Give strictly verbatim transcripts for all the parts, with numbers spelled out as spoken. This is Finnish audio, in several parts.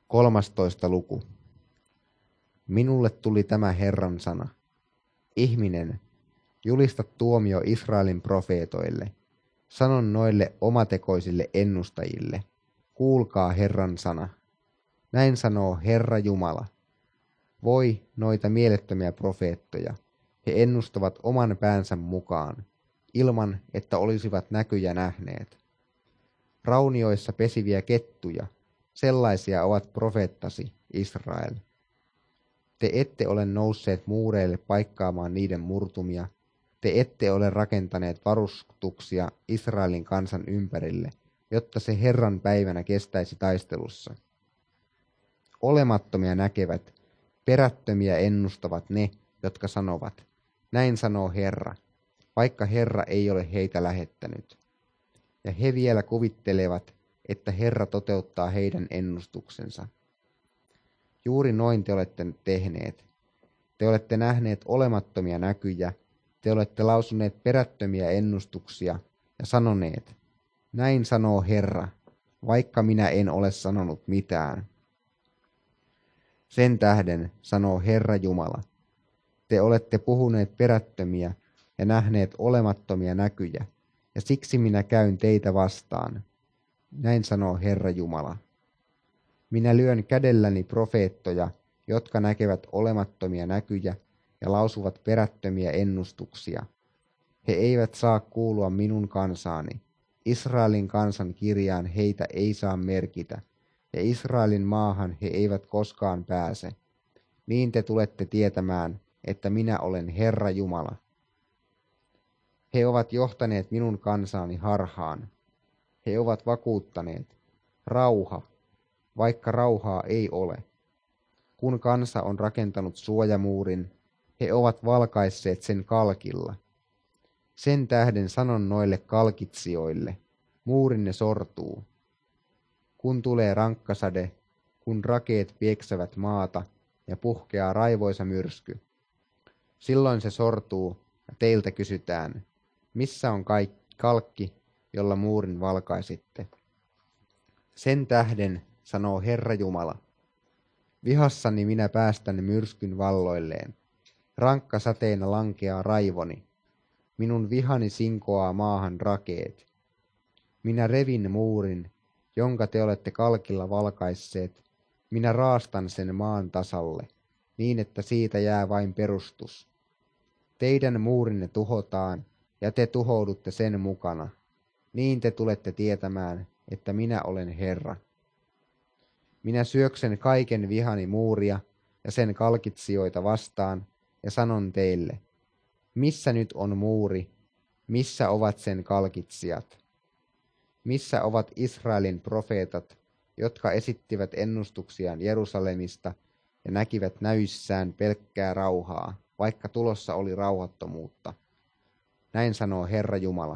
Kolmastoista luku. Minulle tuli tämä Herran sana. Ihminen, julista tuomio Israelin profeetoille. Sanon noille omatekoisille ennustajille. Kuulkaa Herran sana. Näin sanoo Herra Jumala. Voi noita mielettömiä profeettoja. He ennustavat oman päänsä mukaan, ilman että olisivat näkyjä nähneet. Raunioissa pesiviä kettuja, sellaisia ovat profeettasi, Israel. Te ette ole nousseet muureille paikkaamaan niiden murtumia, te ette ole rakentaneet varustuksia Israelin kansan ympärille, jotta se Herran päivänä kestäisi taistelussa. Olemattomia näkevät, perättömiä ennustavat ne, jotka sanovat, näin sanoo Herra, vaikka Herra ei ole heitä lähettänyt. Ja he vielä kuvittelevat, että Herra toteuttaa heidän ennustuksensa. Juuri noin te olette tehneet. Te olette nähneet olemattomia näkyjä, te olette lausuneet perättömiä ennustuksia ja sanoneet, näin sanoo Herra, vaikka minä en ole sanonut mitään. Sen tähden sanoo Herra Jumala, te olette puhuneet perättömiä ja nähneet olemattomia näkyjä, ja siksi minä käyn teitä vastaan. Näin sanoo Herra Jumala. Minä lyön kädelläni profeettoja, jotka näkevät olemattomia näkyjä ja lausuvat perättömiä ennustuksia. He eivät saa kuulua minun kansaani. Israelin kansan kirjaan heitä ei saa merkitä, ja Israelin maahan he eivät koskaan pääse. Niin te tulette tietämään, että minä olen Herra Jumala. He ovat johtaneet minun kansaani harhaan. He ovat vakuuttaneet, rauha, vaikka rauhaa ei ole. Kun kansa on rakentanut suojamuurin, he ovat valkaisseet sen kalkilla. Sen tähden sanon noille kalkitsijoille, muurinne sortuu. Kun tulee rankkasade, kun rakeet pieksävät maata ja puhkeaa raivoisa myrsky, silloin se sortuu ja teiltä kysytään, missä on kalkki, jolla muurin valkaisitte? Sen tähden sanoo Herra Jumala, vihassani minä päästän myrskyn valloilleen, rankkasateena lankeaa raivoni, minun vihani sinkoaa maahan rakeet. Minä revin muurin, jonka te olette kalkilla valkaisseet, minä raastan sen maan tasalle, niin että siitä jää vain perustus. Teidän muurinne tuhotaan, ja te tuhoudutte sen mukana. Niin te tulette tietämään, että minä olen Herra. Minä syöksen kaiken vihani muuria ja sen kalkitsijoita vastaan, ja sanon teille, missä nyt on muuri, missä ovat sen kalkitsijat? Missä ovat Israelin profeetat, jotka esittivät ennustuksiaan Jerusalemista ja näkivät näyissään pelkkää rauhaa, vaikka tulossa oli rauhattomuutta? Näin sanoo Herra Jumala.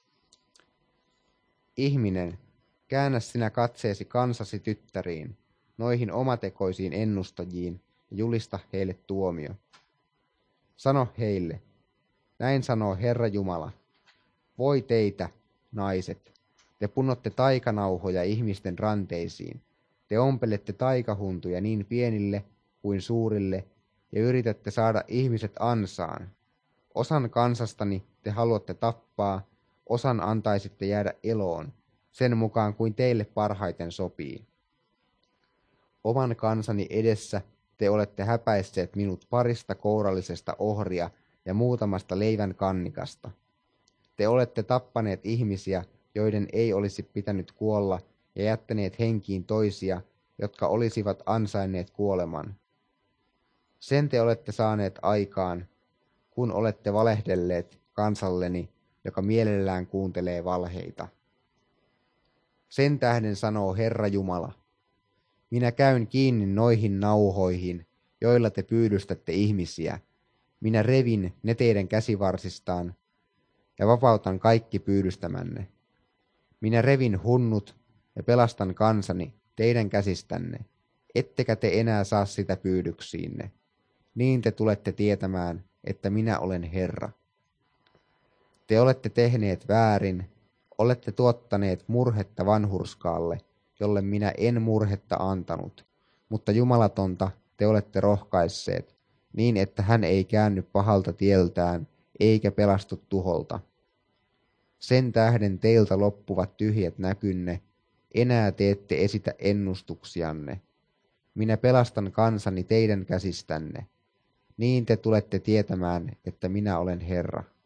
Ihminen, käännä sinä katseesi kansasi tyttäriin, noihin omatekoisiin ennustajiin, ja julista heille tuomio. Sano heille, näin sanoo Herra Jumala, voi teitä, naiset, te punnotte taikanauhoja ihmisten ranteisiin, te ompelette taikahuntuja niin pienille kuin suurille, ja yritätte saada ihmiset ansaan. Osan kansastani te haluatte tappaa, osan antaisitte jäädä eloon, sen mukaan kuin teille parhaiten sopii. Oman kansani edessä te olette häpäisseet minut parista kourallisesta ohria ja muutamasta leivän kannikasta. Te olette tappaneet ihmisiä, joiden ei olisi pitänyt kuolla, ja jättäneet henkiin toisia, jotka olisivat ansainneet kuoleman. Sen te olette saaneet aikaan, kun olette valehdelleet kansalleni, joka mielellään kuuntelee valheita. Sen tähden sanoo Herra Jumala, minä käyn kiinni noihin nauhoihin, joilla te pyydystätte ihmisiä. Minä revin ne teidän käsivarsistaan ja vapautan kaikki pyydystämänne. Minä revin hunnut ja pelastan kansani teidän käsistänne, ettekä te enää saa sitä pyydyksiinne. Niin te tulette tietämään, että minä olen Herra. Te olette tehneet väärin, olette tuottaneet murhetta vanhurskaalle, jolle minä en murhetta antanut, mutta jumalatonta te olette rohkaisseet, niin että hän ei käänny pahalta tieltään, eikä pelastu tuholta. Sen tähden teiltä loppuvat tyhjät näkynne, enää te ette esitä ennustuksianne. Minä pelastan kansani teidän käsistänne. Niin te tulette tietämään, että minä olen Herra.